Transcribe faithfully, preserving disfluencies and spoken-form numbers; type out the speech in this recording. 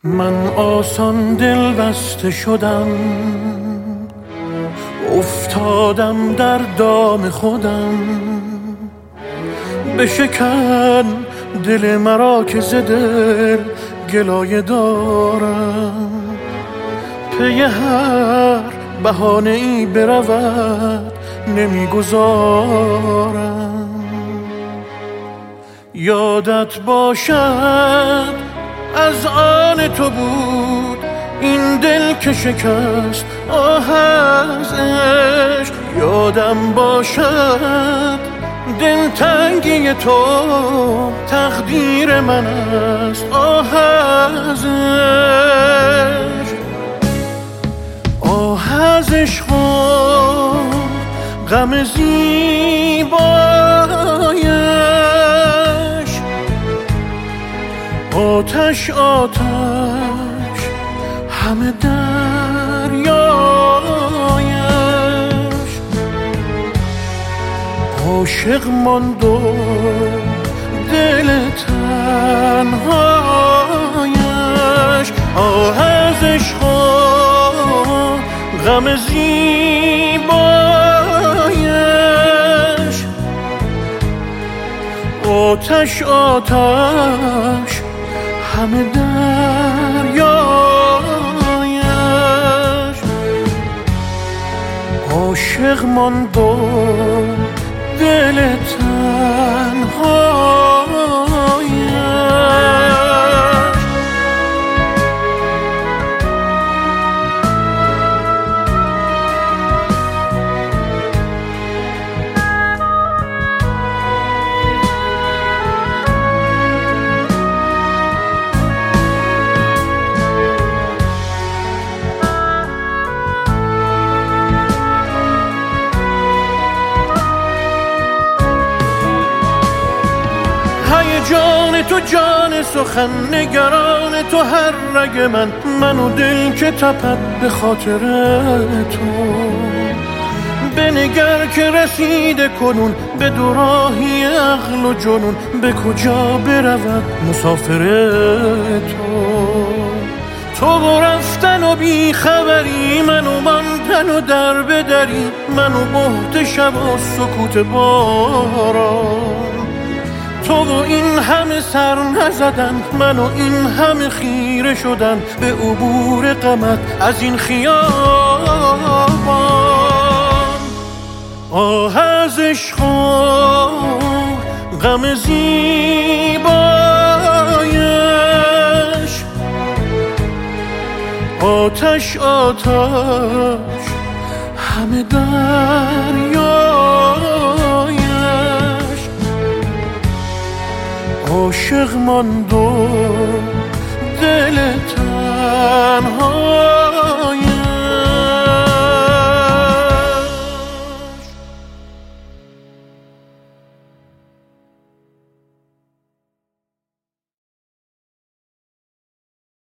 من آسان دل بسته شدم، افتادم در دام خودم. بشکن دل مرا که ز دل گلایه دارم، پی هر بهانه ای برود نمیگذارم. یادت باشد از آن تو بود این دل که شکست آه از عشق. یادم باشد دلتنگی تو تقدیر من است آه از عشق. آه از عشق و غم زیبایش، آتش آتش همه دریایش. عاشق ماند و دل تنهایش. آه از عشق و غم زیبایش، آتش آتش همه دریایش. عاشق ماند و دل تنهایش. جان تو جان سخن نگران تو هر رگ من، من و دل که تپد به خاطر تو. بنگر که رسیده کنون به دوراهی عقل و جنون، به کجا برود مسافر تو. تو رفتن و بی خبری، من و ماندن و در بدری، من و بهت شب و سکوت باران. تو و این همه سر نزدن، من و این همه خیره شدن به عبور غمت از این خیابان. آه از عشق و غم زیبایش، آتش آتش همه دریایش. عاشق ماند و